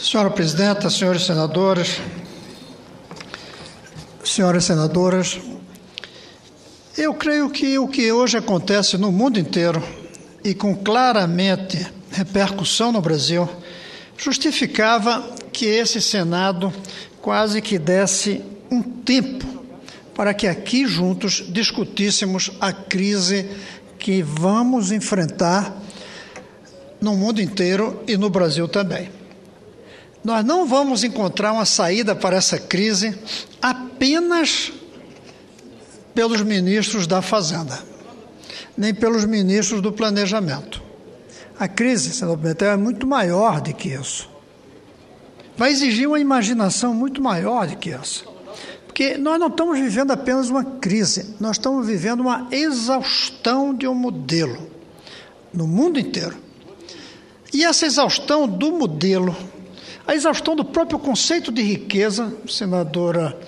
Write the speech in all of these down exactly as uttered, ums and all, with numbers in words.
Senhora Presidenta, senhores senadores, senhoras senadoras, eu creio que o que hoje acontece no mundo inteiro e com claramente repercussão no Brasil justificava que esse Senado quase que desse um tempo para que aqui juntos discutíssemos a crise que vamos enfrentar no mundo inteiro e no Brasil também. Nós não vamos encontrar uma saída para essa crise apenas pelos ministros da Fazenda, nem pelos ministros do Planejamento. A crise, senador Pimentel, é muito maior do que isso. Vai exigir uma imaginação muito maior do que essa. Porque nós não estamos vivendo apenas uma crise, nós estamos vivendo uma exaustão de um modelo no mundo inteiro. E essa exaustão do modelo, a exaustão do próprio conceito de riqueza, senadora,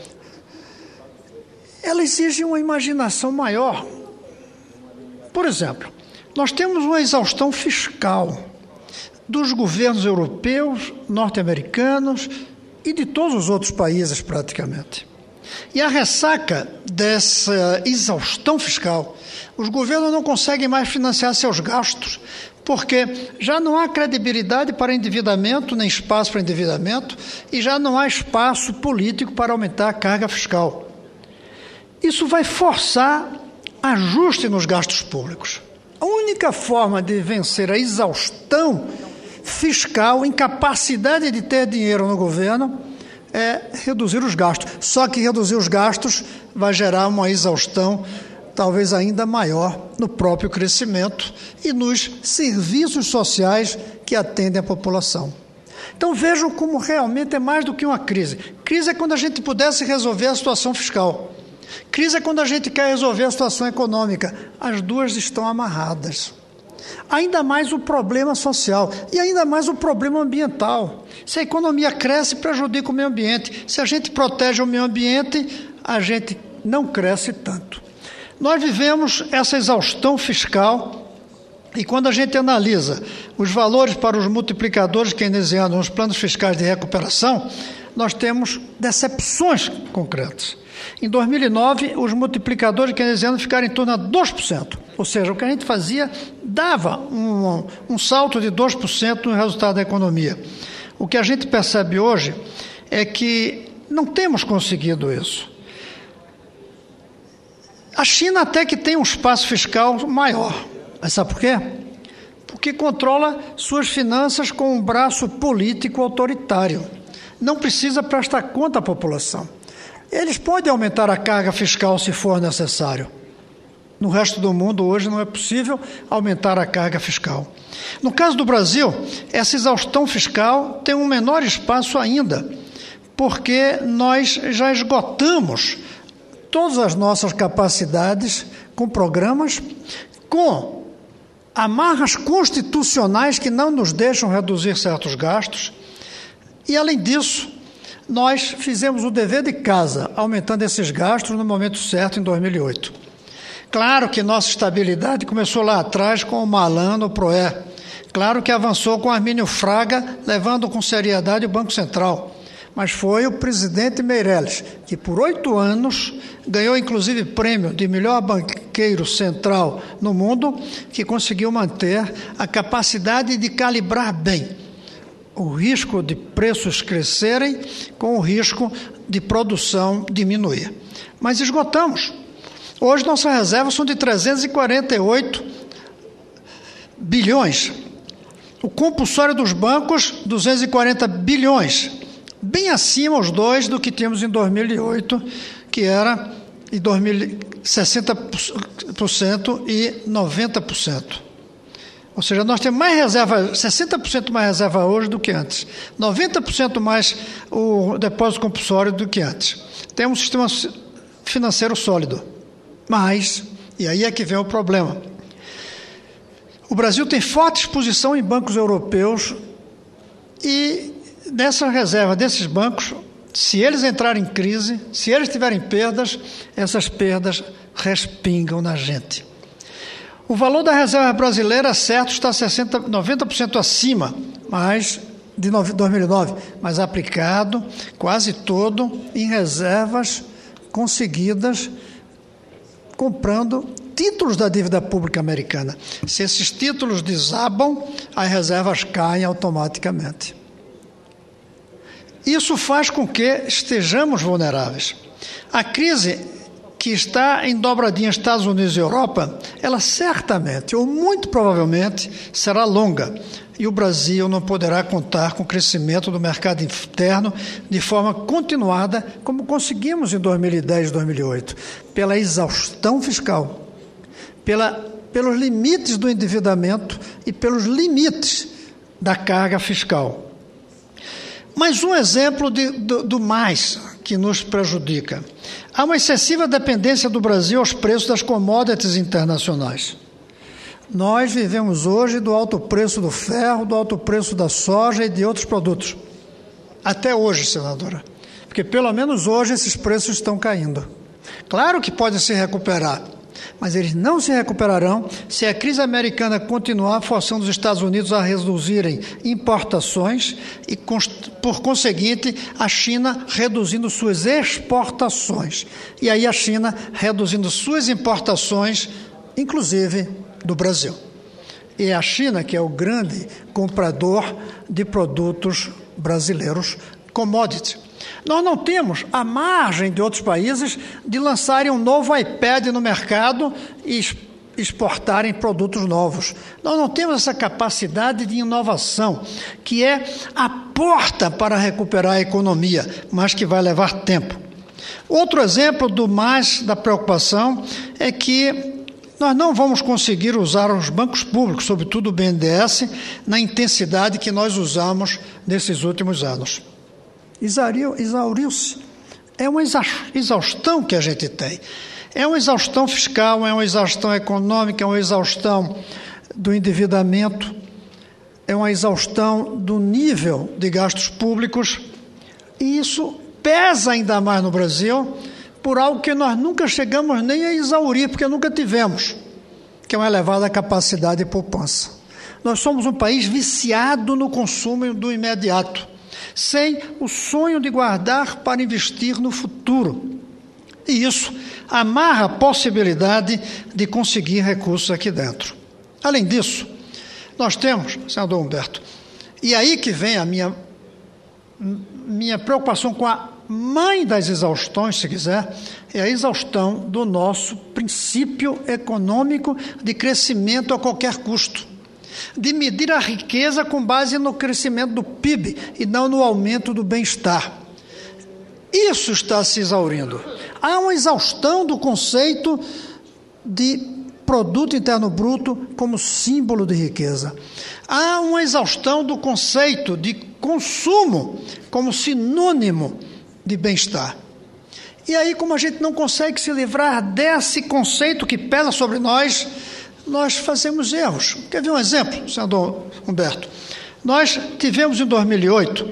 ela exige uma imaginação maior. Por exemplo, nós temos uma exaustão fiscal dos governos europeus, norte-americanos e de todos os outros países praticamente. E a ressaca dessa exaustão fiscal, os governos não conseguem mais financiar seus gastos, porque já não há credibilidade para endividamento, nem espaço para endividamento, e já não há espaço político para aumentar a carga fiscal. Isso vai forçar ajuste nos gastos públicos. A única forma de vencer a exaustão fiscal, incapacidade de ter dinheiro no governo, é reduzir os gastos. Só que reduzir os gastos vai gerar uma exaustão talvez ainda maior no próprio crescimento e nos serviços sociais que atendem a população. Então vejam como realmente é mais do que uma crise. Crise é quando a gente pudesse resolver a situação fiscal. Crise é quando a gente quer resolver a situação econômica. As duas estão amarradas. Ainda mais o problema social e ainda mais o problema ambiental. Se a economia cresce, prejudica o meio ambiente. Se a gente protege o meio ambiente, a gente não cresce tanto. Nós vivemos essa exaustão fiscal e quando a gente analisa os valores para os multiplicadores keynesianos nos planos fiscais de recuperação, nós temos decepções concretas. Em dois mil e nove, os multiplicadores keynesianos ficaram em torno de dois por cento. Ou seja, o que a gente fazia dava um, um salto de dois por cento no resultado da economia. O que a gente percebe hoje é que não temos conseguido isso. A China até que tem um espaço fiscal maior. Mas sabe por quê? Porque controla suas finanças com um braço político autoritário. Não precisa prestar conta à população. Eles podem aumentar a carga fiscal se for necessário. No resto do mundo, hoje, não é possível aumentar a carga fiscal. No caso do Brasil, essa exaustão fiscal tem um menor espaço ainda, porque nós já esgotamos todas as nossas capacidades com programas, com amarras constitucionais que não nos deixam reduzir certos gastos. E, além disso, nós fizemos o dever de casa, aumentando esses gastos no momento certo, em dois mil e oito. Claro que nossa estabilidade começou lá atrás com o Malan no Proé. Claro que avançou com Armínio Fraga, levando com seriedade o Banco Central. Mas foi o presidente Meirelles, que por oito anos ganhou inclusive prêmio de melhor banqueiro central no mundo, que conseguiu manter a capacidade de calibrar bem o risco de preços crescerem com o risco de produção diminuir. Mas esgotamos. Hoje nossas reservas são de trezentos e quarenta e oito bilhões. O compulsório dos bancos, duzentos e quarenta bilhões. Bem acima os dois do que tínhamos em dois mil e oito, que era em dois mil, sessenta por cento e noventa por cento. Ou seja, nós temos mais reserva, sessenta por cento mais reserva hoje do que antes, noventa por cento mais o depósito compulsório do que antes. Temos um sistema financeiro sólido, mas, e aí é que vem o problema, o Brasil tem forte exposição em bancos europeus e dessa reserva desses bancos, se eles entrarem em crise, se eles tiverem perdas, essas perdas respingam na gente. O valor da reserva brasileira, certo, está sessenta, noventa por cento acima, mas de dois mil e nove, mas aplicado quase todo em reservas conseguidas comprando títulos da dívida pública americana. Se esses títulos desabam, as reservas caem automaticamente. Isso faz com que estejamos vulneráveis. A crise que está em dobradinha Estados Unidos e Europa, ela certamente, ou muito provavelmente, será longa. E o Brasil não poderá contar com o crescimento do mercado interno de forma continuada, como conseguimos em dois mil e dez e dois mil e oito, pela exaustão fiscal, pela, pelos limites do endividamento e pelos limites da carga fiscal. Mas um exemplo de, do, do mais que nos prejudica. Há uma excessiva dependência do Brasil aos preços das commodities internacionais. Nós vivemos hoje do alto preço do ferro, do alto preço da soja e de outros produtos. Até hoje, senadora. Porque pelo menos hoje esses preços estão caindo. Claro que podem se recuperar, mas eles não se recuperarão se a crise americana continuar forçando os Estados Unidos a reduzirem importações e, por conseguinte, a China reduzindo suas exportações. E aí a China reduzindo suas importações, inclusive do Brasil. E é a China que é o grande comprador de produtos brasileiros, commodity. Nós não temos a margem de outros países de lançarem um novo iPad no mercado e exportarem produtos novos. Nós não temos essa capacidade de inovação, que é a porta para recuperar a economia, mas que vai levar tempo. Outro exemplo do mais da preocupação é que nós não vamos conseguir usar os bancos públicos, sobretudo o B N D E S, na intensidade que nós usamos nesses últimos anos. Exauriu-se. É uma exaustão que a gente tem. É uma exaustão fiscal, é uma exaustão econômica, é uma exaustão do endividamento, é uma exaustão do nível de gastos públicos, e isso pesa ainda mais no Brasil por algo que nós nunca chegamos nem a exaurir, porque nunca tivemos, que é uma elevada capacidade de poupança. Nós somos um país viciado no consumo do imediato, sem o sonho de guardar para investir no futuro. E isso amarra a possibilidade de conseguir recursos aqui dentro. Além disso, nós temos, senador Humberto, e aí que vem a minha, minha preocupação com a mãe das exaustões, se quiser, é a exaustão do nosso princípio econômico de crescimento a qualquer custo, de medir a riqueza com base no crescimento do P I B e não no aumento do bem-estar. Isso está se exaurindo. Há uma exaustão do conceito de produto interno bruto como símbolo de riqueza. Há uma exaustão do conceito de consumo como sinônimo de bem-estar. E aí, como a gente não consegue se livrar desse conceito que pesa sobre nós, nós fazemos erros. Quer ver um exemplo, senador Humberto? Nós tivemos em dois mil e oito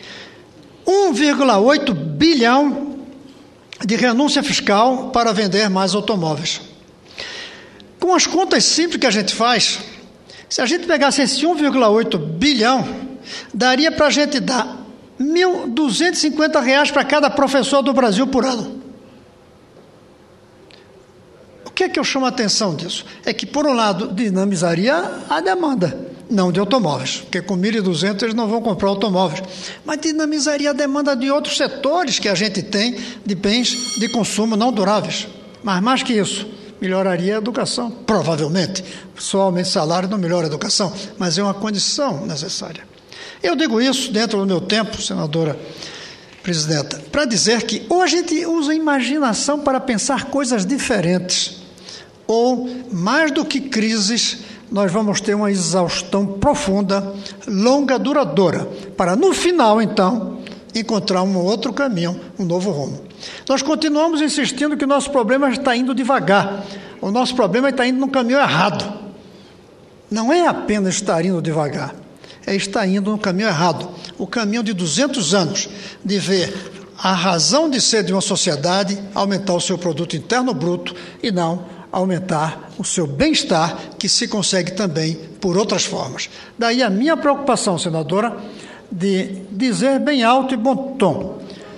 um vírgula oito bilhão de renúncia fiscal para vender mais automóveis. Com as contas simples que a gente faz, se a gente pegasse esse um vírgula oito bilhão, daria para a gente dar mil duzentos e cinquenta reais para cada professor do Brasil por ano. O que é que eu chamo a atenção disso? É que, por um lado, dinamizaria a demanda, não de automóveis, porque com mil e duzentos eles não vão comprar automóveis, mas dinamizaria a demanda de outros setores que a gente tem de bens de consumo não duráveis. Mas mais que isso, melhoraria a educação, provavelmente. Só aumento de salário não melhora a educação, mas é uma condição necessária. Eu digo isso dentro do meu tempo, senadora presidenta, para dizer que ou a gente usa a imaginação para pensar coisas diferentes, ou, mais do que crises, nós vamos ter uma exaustão profunda, longa, duradoura, para no final, então, encontrar um outro caminho, um novo rumo. Nós continuamos insistindo que o nosso problema está indo devagar, o nosso problema está indo no caminho errado. Não é apenas estar indo devagar, é estar indo no caminho errado, o caminho de duzentos anos, de ver a razão de ser de uma sociedade aumentar o seu produto interno bruto e não aumentar o seu bem-estar, que se consegue também por outras formas. Daí a minha preocupação, senadora, de dizer bem alto e bom tom,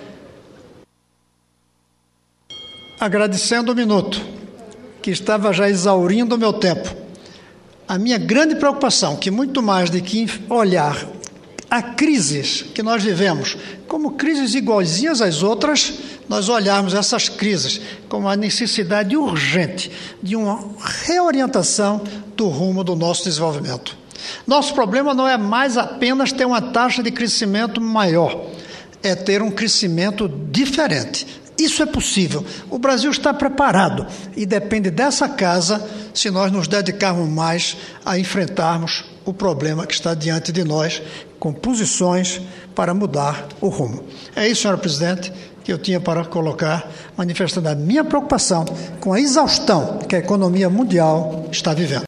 agradecendo o minuto, que estava já exaurindo o meu tempo, a minha grande preocupação, que muito mais de que olhar a crises que nós vivemos como crises igualzinhas às outras, nós olharmos essas crises como a necessidade urgente de uma reorientação do rumo do nosso desenvolvimento. Nosso problema não é mais apenas ter uma taxa de crescimento maior, é ter um crescimento diferente. Isso é possível. O Brasil está preparado e depende dessa casa se nós nos dedicarmos mais a enfrentarmos o problema que está diante de nós, com posições para mudar o rumo. É isso, senhor presidente, que eu tinha para colocar, manifestando a minha preocupação com a exaustão que a economia mundial está vivendo.